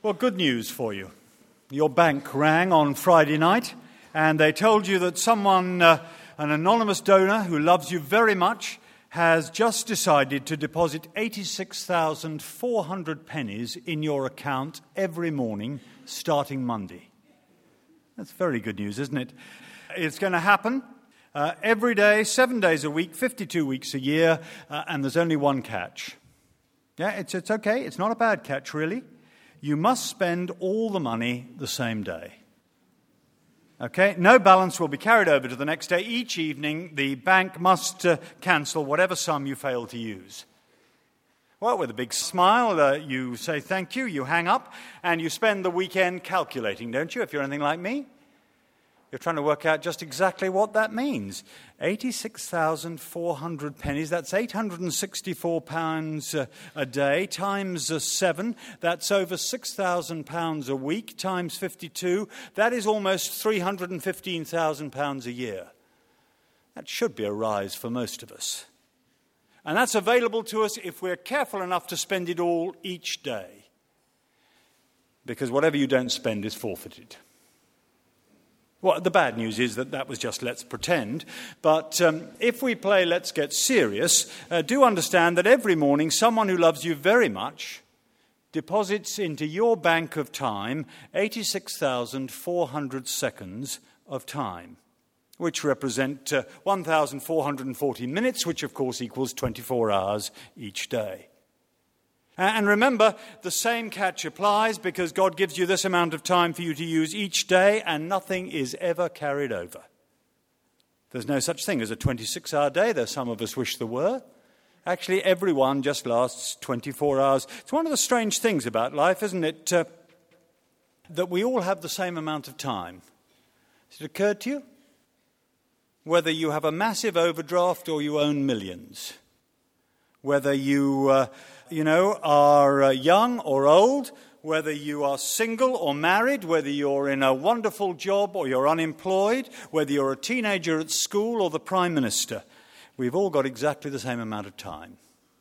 Well, good news for you. Your bank rang on Friday night and they told you that someone, an anonymous donor who loves you very much, has just decided to deposit 86,400 pennies in your account every morning starting Monday. That's very good news, isn't it? It's going to happen every day, 7 days a week, 52 weeks a year, and there's only one catch. Yeah, it's okay. It's not a bad catch, really. You must spend all the money the same day. Okay? No balance will be carried over to the next day. Each evening, the bank must cancel whatever sum you fail to use. Well, with a big smile, you say thank you, you hang up, and you spend the weekend calculating, don't you, if you're anything like me? You're trying to work out just exactly what that means. 86,400 pennies, that's £864 a day, times 7, that's over £6,000 a week, times 52, that is almost £315,000 a year. That should be a rise for most of us. And that's available to us if we're careful enough to spend it all each day. Because whatever you don't spend is forfeited. Well, the bad news is that was just let's pretend. But if we play let's get serious, do understand that every morning someone who loves you very much deposits into your bank of time 86,400 seconds of time, which represent 1,440 minutes, which of course equals 24 hours each day. And remember, the same catch applies because God gives you this amount of time for you to use each day and nothing is ever carried over. There's no such thing as a 26-hour day, though some of us wish there were. Actually, everyone just lasts 24 hours. It's one of the strange things about life, isn't it, that we all have the same amount of time. Has it occurred to you? Whether you have a massive overdraft or you own millions. Whether you are young or old, whether you are single or married, whether you're in a wonderful job or you're unemployed, whether you're a teenager at school or the Prime Minister, we've all got exactly the same amount of time.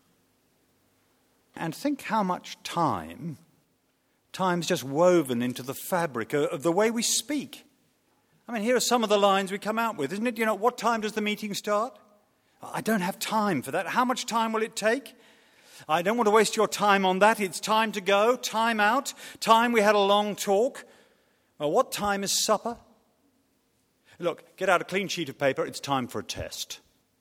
And think how much time's just woven into the fabric of the way we speak. I mean, here are some of the lines we come out with, isn't it? What time does the meeting start? I don't have time for that. How much time will it take? I don't want to waste your time on that. It's time to go, time out, time we had a long talk. Well, what time is supper? Look, get out a clean sheet of paper. It's time for a test.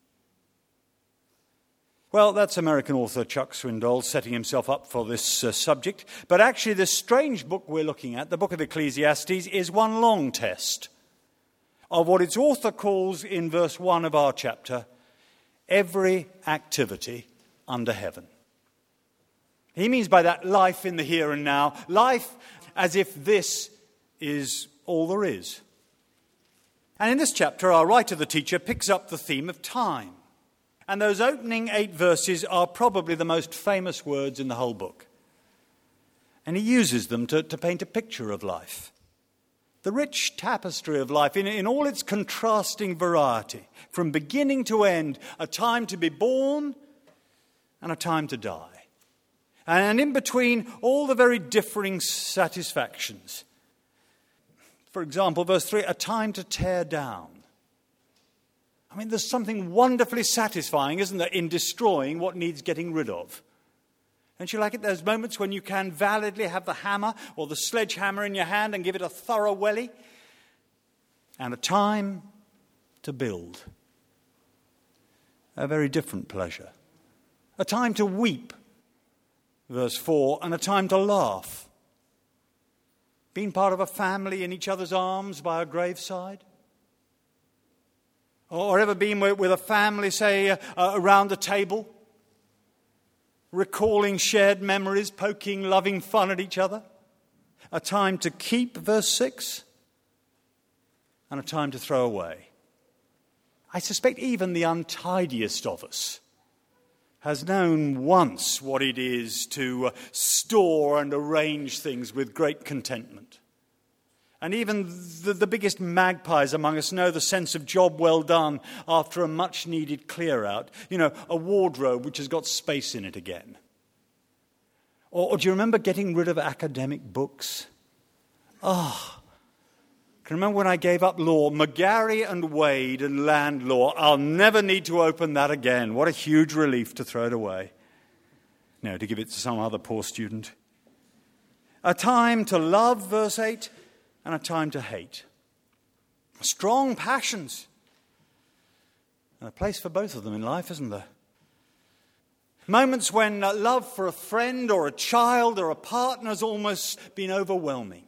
Well, that's American author Chuck Swindoll setting himself up for this subject. But actually, this strange book we're looking at, the book of Ecclesiastes, is one long test of what its author calls in verse 1 of our chapter, every activity under heaven. He means by that life in the here and now, life as if this is all there is. And in this chapter, our writer, the teacher, picks up the theme of time. And those opening 8 verses are probably the most famous words in the whole book. And he uses them to paint a picture of life. The rich tapestry of life in all its contrasting variety, from beginning to end, a time to be born and a time to die. And in between, all the very differing satisfactions. For example, verse 3, a time to tear down. I mean, there's something wonderfully satisfying, isn't there, in destroying what needs getting rid of. Don't you like it? Those moments when you can validly have the hammer or the sledgehammer in your hand and give it a thorough welly. And a time to build. A very different pleasure. A time to weep, verse 4, and a time to laugh. Being part of a family in each other's arms by a graveside. Or ever been with a family, say, around the table. Recalling shared memories, poking loving fun at each other. A time to keep, verse 6, and a time to throw away. I suspect even the untidiest of us has known once what it is to store and arrange things with great contentment. And even the biggest magpies among us know the sense of job well done after a much-needed clear-out. A wardrobe which has got space in it again. Or do you remember getting rid of academic books? I can remember when I gave up law, McGarry and Wade and land law. I'll never need to open that again. What a huge relief to throw it away. No, to give it to some other poor student. A time to love, verse 8, and a time to hate. Strong passions. And a place for both of them in life, isn't there? Moments when love for a friend or a child or a partner has almost been overwhelming.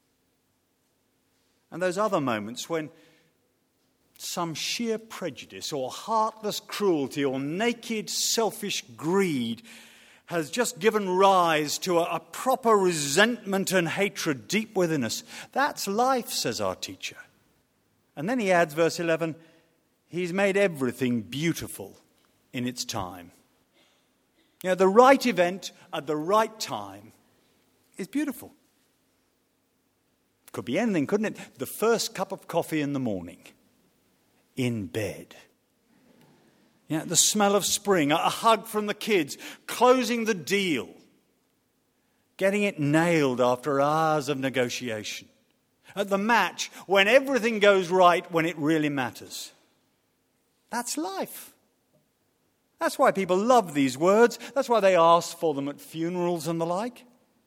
And those other moments when some sheer prejudice or heartless cruelty or naked selfish greed has just given rise to a proper resentment and hatred deep within us. That's life, says our teacher. And then he adds, verse 11, he's made everything beautiful in its time. You know, the right event at the right time is beautiful. Could be anything, couldn't it? The first cup of coffee in the morning, in bed. Yeah, the smell of spring, a hug from the kids, closing the deal, getting it nailed after hours of negotiation. At the match, when everything goes right, when it really matters. That's life. That's why people love these words. That's why they ask for them at funerals and the like.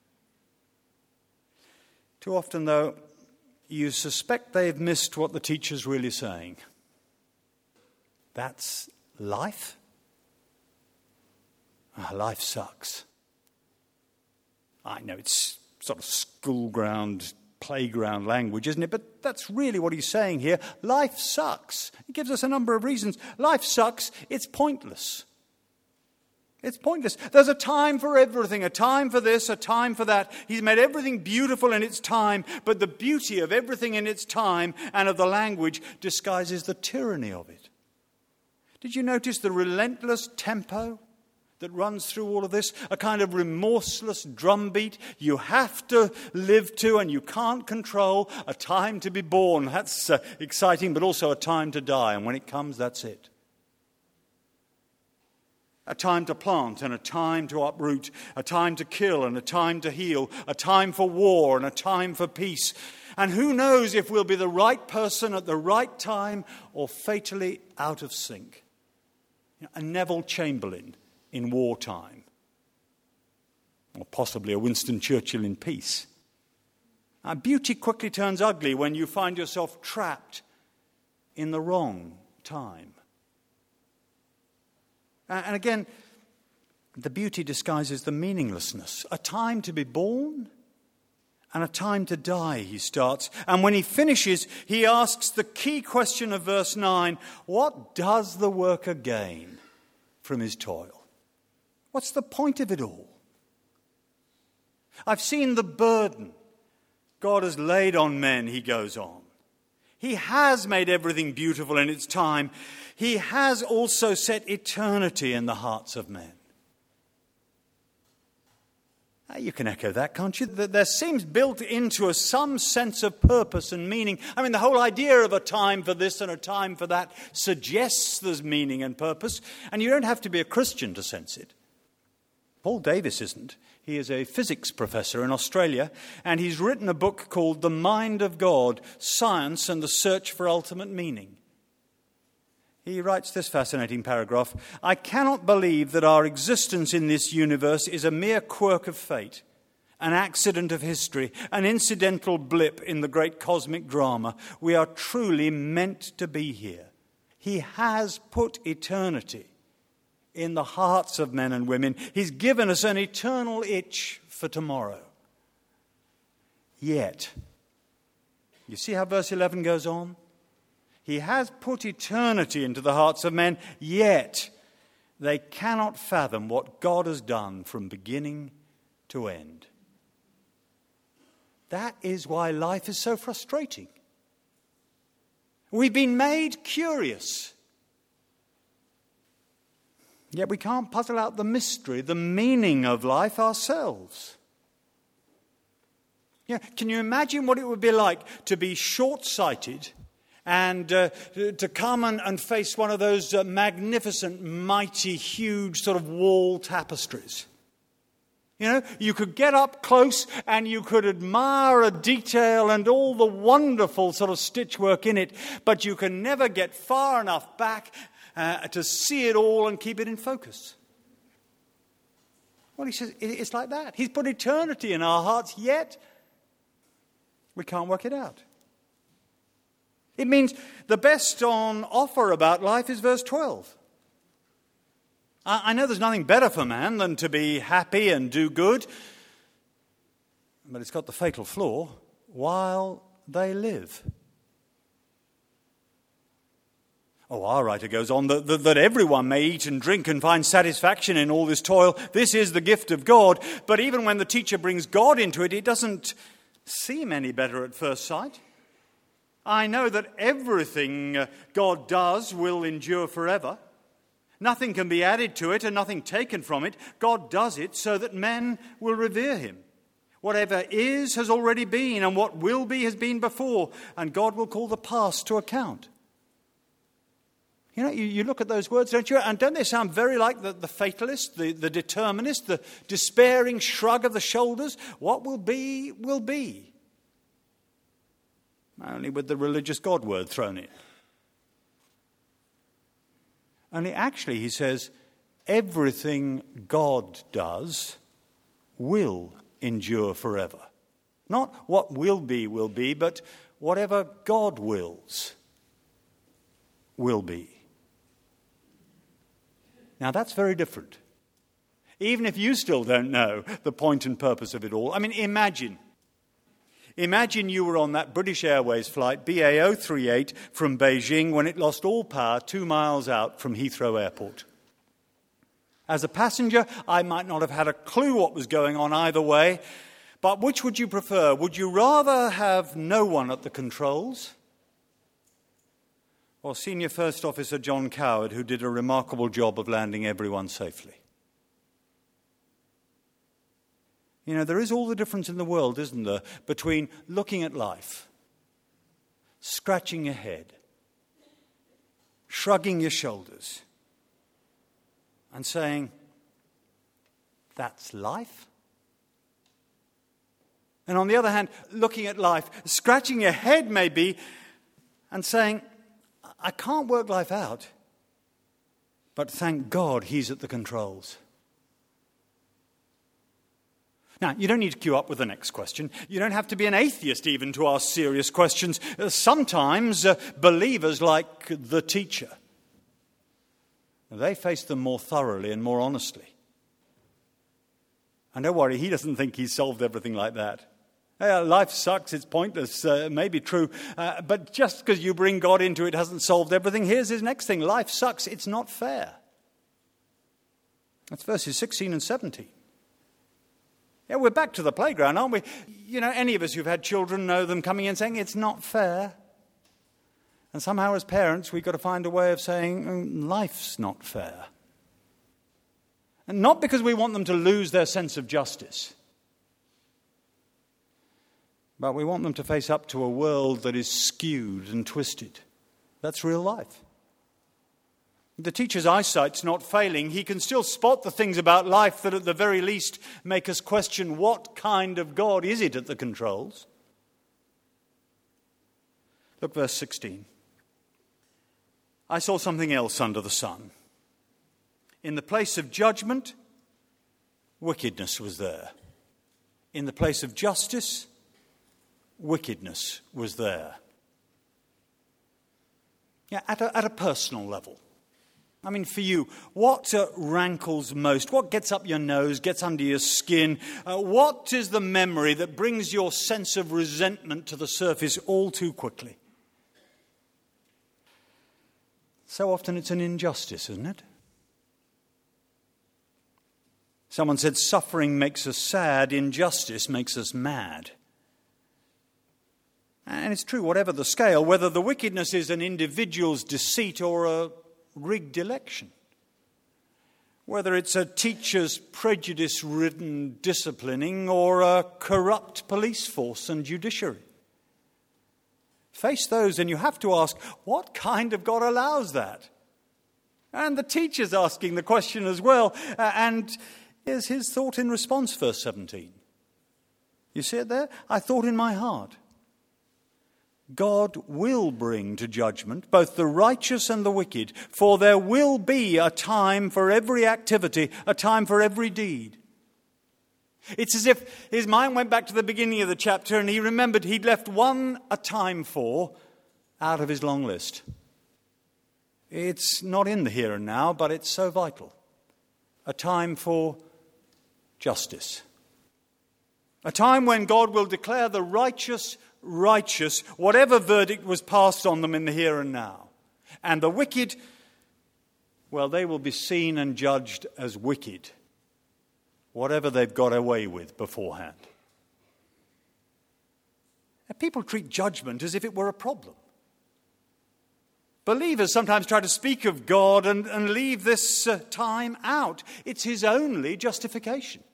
Too often, though, you suspect they've missed what the teacher's really saying. That's life? Life sucks. I know it's sort of school ground, playground language, isn't it? But that's really what he's saying here. Life sucks. He gives us a number of reasons. Life sucks. It's pointless. It's pointless. There's a time for everything, a time for this, a time for that. He's made everything beautiful in its time, but the beauty of everything in its time and of the language disguises the tyranny of it. Did you notice the relentless tempo that runs through all of this? A kind of remorseless drumbeat you have to live to and you can't control. A time to be born. That's exciting, but also a time to die. And when it comes, that's it. A time to plant and a time to uproot, a time to kill and a time to heal, a time for war and a time for peace. And who knows if we'll be the right person at the right time or fatally out of sync. A Neville Chamberlain in wartime, or possibly a Winston Churchill in peace. Beauty quickly turns ugly when you find yourself trapped in the wrong time. And again, the beauty disguises the meaninglessness. A time to be born and a time to die, he starts. And when he finishes, he asks the key question of verse 9, what does the worker gain from his toil? What's the point of it all? I've seen the burden God has laid on men, he goes on. He has made everything beautiful in its time. He has also set eternity in the hearts of men. You can echo that, can't you? There seems built into us some sense of purpose and meaning. I mean, the whole idea of a time for this and a time for that suggests there's meaning and purpose, and you don't have to be a Christian to sense it. Paul Davis isn't. He is a physics professor in Australia, and he's written a book called The Mind of God, Science and the Search for Ultimate Meaning. He writes this fascinating paragraph, I cannot believe that our existence in this universe is a mere quirk of fate, an accident of history, an incidental blip in the great cosmic drama. We are truly meant to be here. He has put eternity in the hearts of men and women. He's given us an eternal itch for tomorrow. Yet, you see how verse 11 goes on? He has put eternity into the hearts of men, yet they cannot fathom what God has done from beginning to end. That is why life is so frustrating. We've been made curious. Yet we can't puzzle out the mystery, the meaning of life ourselves. Yeah, can you imagine what it would be like to be short-sighted and to come and face one of those magnificent, mighty, huge sort of wall tapestries? You know, you could get up close and you could admire a detail and all the wonderful sort of stitchwork in it, but you can never get far enough back to see it all and keep it in focus. Well, he says it's like that. He's put eternity in our hearts, yet we can't work it out. It means the best on offer about life is verse 12. I know there's nothing better for man than to be happy and do good, but it's got the fatal flaw, while they live. Oh, our writer goes on that everyone may eat and drink and find satisfaction in all this toil. This is the gift of God. But even when the teacher brings God into it, it doesn't seem any better at first sight. I know that everything God does will endure forever. Nothing can be added to it and nothing taken from it. God does it so that men will revere him. Whatever is has already been, and what will be has been before, and God will call the past to account. You know, you look at those words, don't you? And don't they sound very like the fatalist, the determinist, the despairing shrug of the shoulders? What will be, will be. Only with the religious God word thrown in. Only actually, he says, everything God does will endure forever. Not what will be, but whatever God wills will be. Now, that's very different. Even if you still don't know the point and purpose of it all. I mean, imagine you were on that British Airways flight, BA 038, from Beijing when it lost all power 2 miles out from Heathrow Airport. As a passenger, I might not have had a clue what was going on either way, but which would you prefer? Would you rather have no one at the controls, or Senior First Officer John Coward, who did a remarkable job of landing everyone safely? You know, there is all the difference in the world, isn't there, between looking at life, scratching your head, shrugging your shoulders, and saying, that's life? And on the other hand, looking at life, scratching your head maybe, and saying, I can't work life out, but thank God he's at the controls. Now, you don't need to queue up with the next question. You don't have to be an atheist even to ask serious questions. Sometimes believers, like the teacher, they face them more thoroughly and more honestly. And don't worry, he doesn't think he's solved everything like that. Life sucks, it's pointless, may be true, but just because you bring God into it hasn't solved everything. Here's his next thing. Life sucks, it's not fair. That's verses 16 and 17. Yeah, we're back to the playground, aren't we? You know, any of us who've had children know them coming in saying, it's not fair. And somehow as parents, we've got to find a way of saying, life's not fair. And not because we want them to lose their sense of justice, but we want them to face up to a world that is skewed and twisted. That's real life. The teacher's eyesight's not failing. He can still spot the things about life that at the very least make us question what kind of God is it at the controls. Look, verse 16. I saw something else under the sun. In the place of judgment, wickedness was there. In the place of justice, wickedness was there. Yeah, at a personal level. I mean, for you, what rankles most? What gets up your nose, gets under your skin? What is the memory that brings your sense of resentment to the surface all too quickly? So often it's an injustice, isn't it? Someone said, suffering makes us sad, injustice makes us mad. And it's true, whatever the scale, whether the wickedness is an individual's deceit or a rigged election, whether it's a teacher's prejudice-ridden disciplining or a corrupt police force and judiciary. Face those and you have to ask, what kind of God allows that? And the teacher's asking the question as well. And Here's his thought in response, verse 17. You see it there? I thought in my heart, God will bring to judgment both the righteous and the wicked, for there will be a time for every activity, a time for every deed. It's as if his mind went back to the beginning of the chapter and he remembered he'd left one a time for out of his long list. It's not in the here and now, but it's so vital. A time for justice. A time when God will declare the righteous, whatever verdict was passed on them in the here and now. And the wicked, well, they will be seen and judged as wicked, whatever they've got away with beforehand. And people treat judgment as if it were a problem. Believers sometimes try to speak of God and leave this time out. It's his only justification.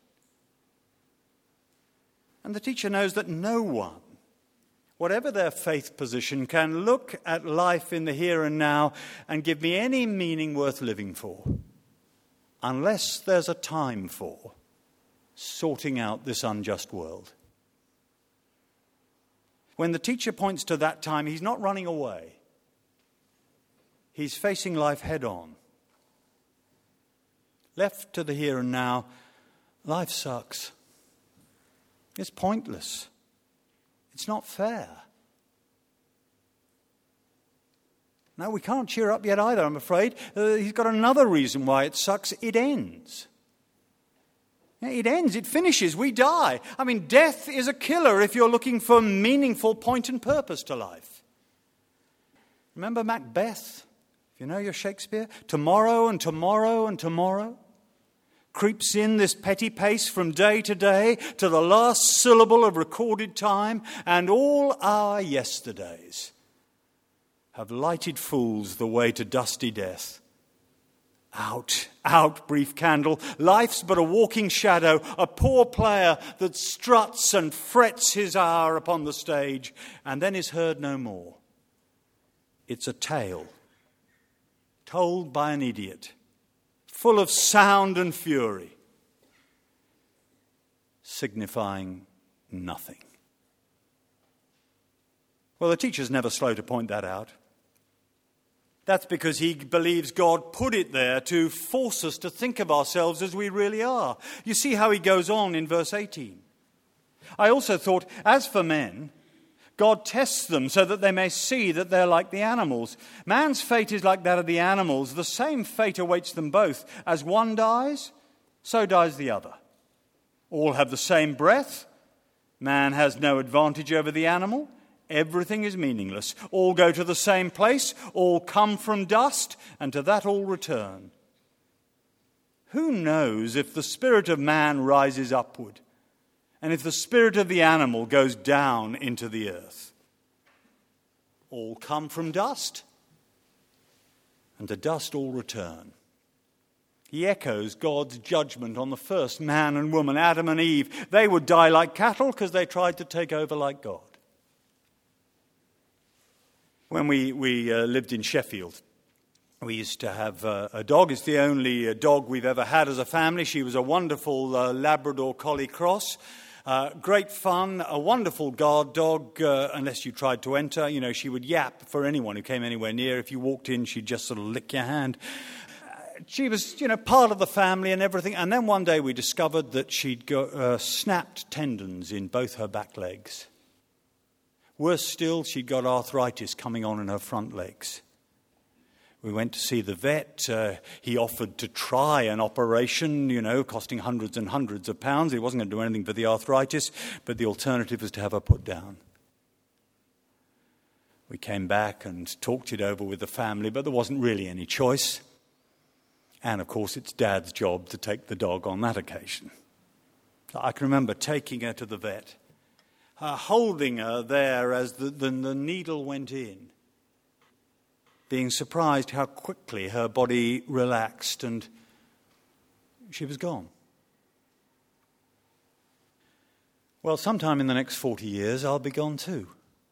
And the teacher knows that no one, whatever their faith position, can look at life in the here and now and give me any meaning worth living for, unless there's a time for sorting out this unjust world. When the teacher points to that time, he's not running away. He's facing life head on. Left to the here and now, life sucks. It's pointless. It's not fair. No, we can't cheer up yet either, I'm afraid. He's got another reason why it sucks. It ends. It ends. It finishes. We die. I mean, death is a killer if you're looking for meaningful point and purpose to life. Remember Macbeth? If you know your Shakespeare? Tomorrow and tomorrow and tomorrow. Creeps in this petty pace from day to day to the last syllable of recorded time, and all our yesterdays have lighted fools the way to dusty death. Out, out, brief candle. Life's but a walking shadow, a poor player that struts and frets his hour upon the stage and then is heard no more. It's a tale told by an idiot, full of sound and fury, signifying nothing. Well, the teacher's never slow to point that out. That's because he believes God put it there to force us to think of ourselves as we really are. You see how he goes on in verse 18. I also thought, as for men, God tests them so that they may see that they're like the animals. Man's fate is like that of the animals. The same fate awaits them both. As one dies, so dies the other. All have the same breath. Man has no advantage over the animal. Everything is meaningless. All go to the same place. All come from dust, and to that all return. Who knows if the spirit of man rises upward, and if the spirit of the animal goes down into the earth? All come from dust, and to dust all return. He echoes God's judgment on the first man and woman, Adam and Eve. They would die like cattle because they tried to take over like God. When we lived in Sheffield, we used to have a dog. It's the only dog we've ever had as a family. She was a wonderful Labrador Collie Cross. Great fun, a wonderful guard dog, unless you tried to enter. You know, she would yap for anyone who came anywhere near. If you walked in, she'd just sort of lick your hand. She was, part of the family and everything. And then one day we discovered that she'd got snapped tendons in both her back legs. Worse still, she'd got arthritis coming on in her front legs. We went to see the vet. He offered to try an operation, costing hundreds and hundreds of pounds. He wasn't going to do anything for the arthritis, but the alternative was to have her put down. We came back and talked it over with the family, but there wasn't really any choice. And, of course, it's Dad's job to take the dog on that occasion. I can remember taking her to the vet, holding her there as the needle went in, being surprised how quickly her body relaxed and she was gone. Well, sometime in the next 40 years, I'll be gone too.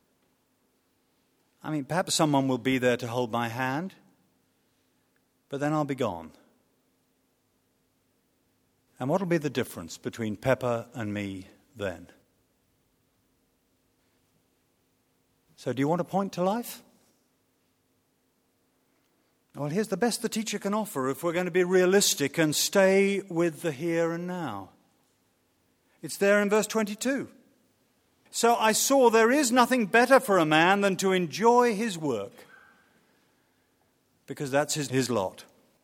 I mean, perhaps someone will be there to hold my hand, but then I'll be gone. And what will be the difference between Pepper and me then? So do you want a point to life? Well, here's the best the teacher can offer if we're going to be realistic and stay with the here and now. It's there in verse 22. So I saw there is nothing better for a man than to enjoy his work, because that's his lot.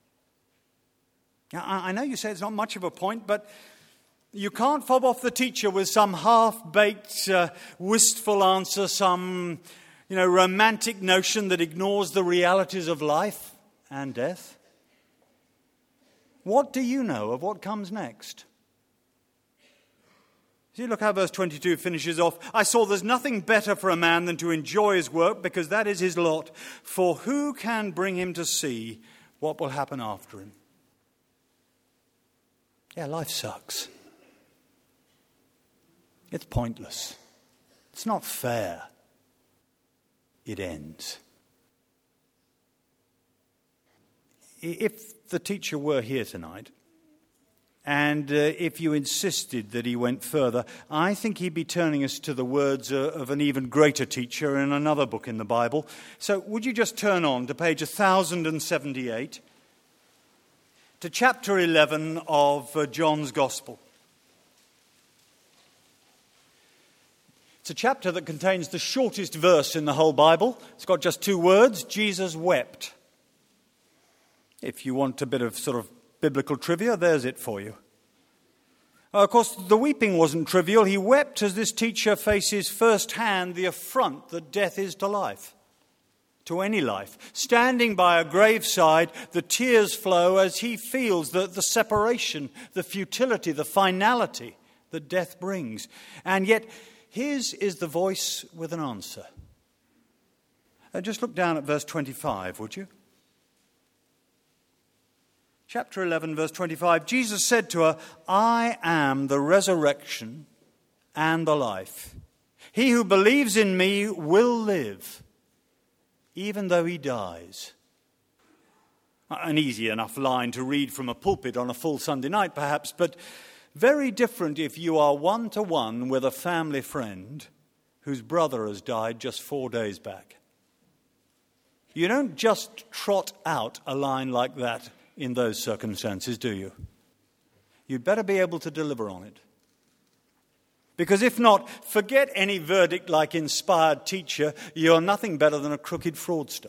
Now, I know you say it's not much of a point, but you can't fob off the teacher with some half-baked, wistful answer, some, romantic notion that ignores the realities of life and death. What do you know of what comes next? See, look how verse 22 finishes off. I saw there's nothing better for a man than to enjoy his work, because that is his lot. For who can bring him to see what will happen after him? Yeah, life sucks. It's pointless. It's not fair. It ends. If the teacher were here tonight, and if you insisted that he went further, I think he'd be turning us to the words of an even greater teacher in another book in the Bible. So would you just turn on to page 1078, to chapter 11 of John's Gospel. It's a chapter that contains the shortest verse in the whole Bible. It's got just 2 words, Jesus wept. If you want a bit of sort of biblical trivia, there's it for you. Of course, the weeping wasn't trivial. He wept as this teacher faces firsthand the affront that death is to life, to any life. Standing by a graveside, the tears flow as he feels the separation, the futility, the finality that death brings. And yet, his is the voice with an answer. Just look down at verse 25, would you? Chapter 11, verse 25, Jesus said to her, I am the resurrection and the life. He who believes in me will live, even though he dies. An easy enough line to read from a pulpit on a full Sunday night, perhaps, but very different if you are one-to-one with a family friend whose brother has died just 4 days back. You don't just trot out a line like that in those circumstances, do you? You'd better be able to deliver on it. Because if not, forget any verdict like inspired teacher. You're nothing better than a crooked fraudster.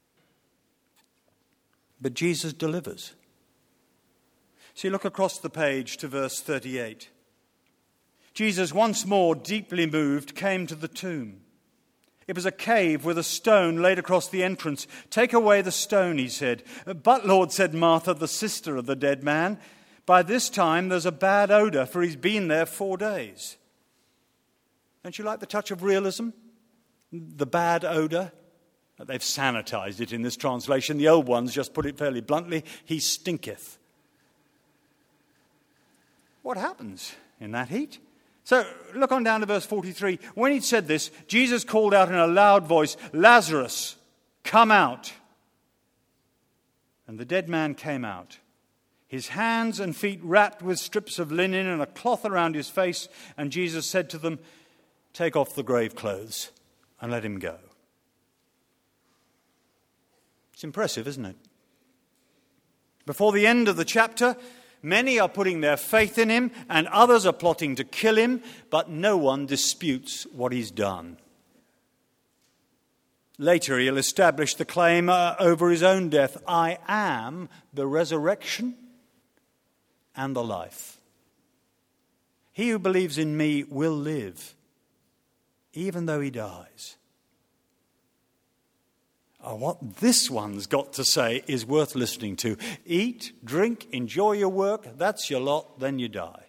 But Jesus delivers. See, look across the page to verse 38. Jesus, once more deeply moved, came to the tomb. It was a cave with a stone laid across the entrance. Take away the stone, he said. But, Lord, said Martha, the sister of the dead man, by this time there's a bad odor, for he's been there 4 days. Don't you like the touch of realism? The bad odor? They've sanitized it in this translation. The old ones just put it fairly bluntly. He stinketh. What happens in that heat? So look on down to verse 43. When he'd said this, Jesus called out in a loud voice, Lazarus, come out. And the dead man came out, his hands and feet wrapped with strips of linen and a cloth around his face. And Jesus said to them, take off the grave clothes and let him go. It's impressive, isn't it? Before the end of the chapter, many are putting their faith in him and others are plotting to kill him, but no one disputes what he's done. Later he'll establish the claim over his own death, I am the resurrection and the life. He who believes in me will live, even though he dies. What this one's got to say is worth listening to. Eat, drink, enjoy your work, that's your lot, then you die.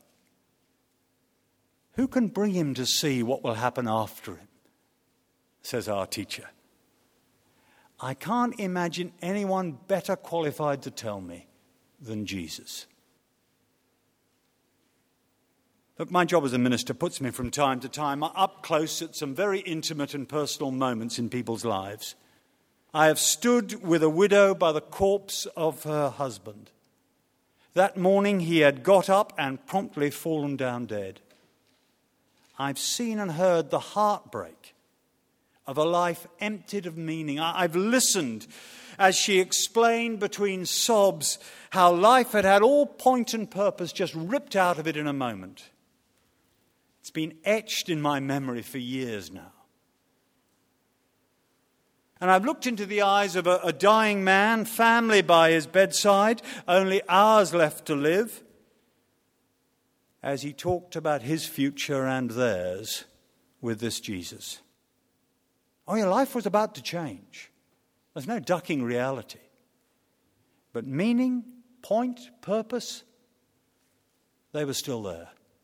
Who can bring him to see what will happen after him? Says our teacher. I can't imagine anyone better qualified to tell me than Jesus. Look, my job as a minister puts me from time to time up close at some very intimate and personal moments in people's lives. I have stood with a widow by the corpse of her husband. That morning he had got up and promptly fallen down dead. I've seen and heard the heartbreak of a life emptied of meaning. I've listened as she explained between sobs how life had had all point and purpose just ripped out of it in a moment. It's been etched in my memory for years now. And I've looked into the eyes of a dying man, family by his bedside, only hours left to live, as he talked about his future and theirs with this Jesus. Oh, your life was about to change. There's no ducking reality. But meaning, point, purpose, they were still there.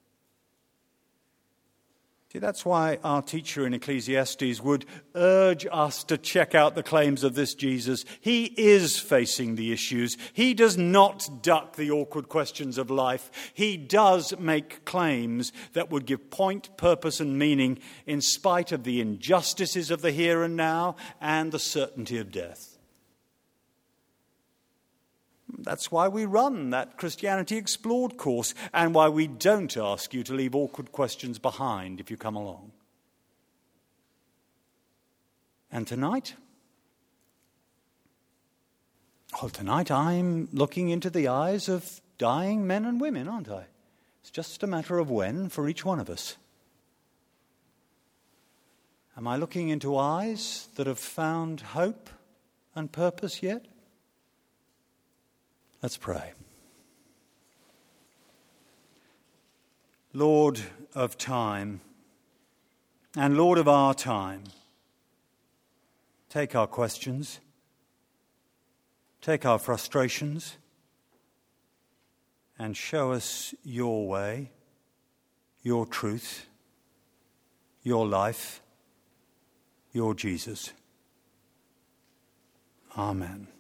See, that's why our teacher in Ecclesiastes would urge us to check out the claims of this Jesus. He is facing the issues. He does not duck the awkward questions of life. He does make claims that would give point, purpose, and meaning in spite of the injustices of the here and now and the certainty of death. That's why we run that Christianity Explored course and why we don't ask you to leave awkward questions behind if you come along. And tonight? Well, tonight I'm looking into the eyes of dying men and women, aren't I? It's just a matter of when for each one of us. Am I looking into eyes that have found hope and purpose yet? Let's pray. Lord of time and Lord of our time, take our questions, take our frustrations, and show us your way, your truth, your life, your Jesus. Amen.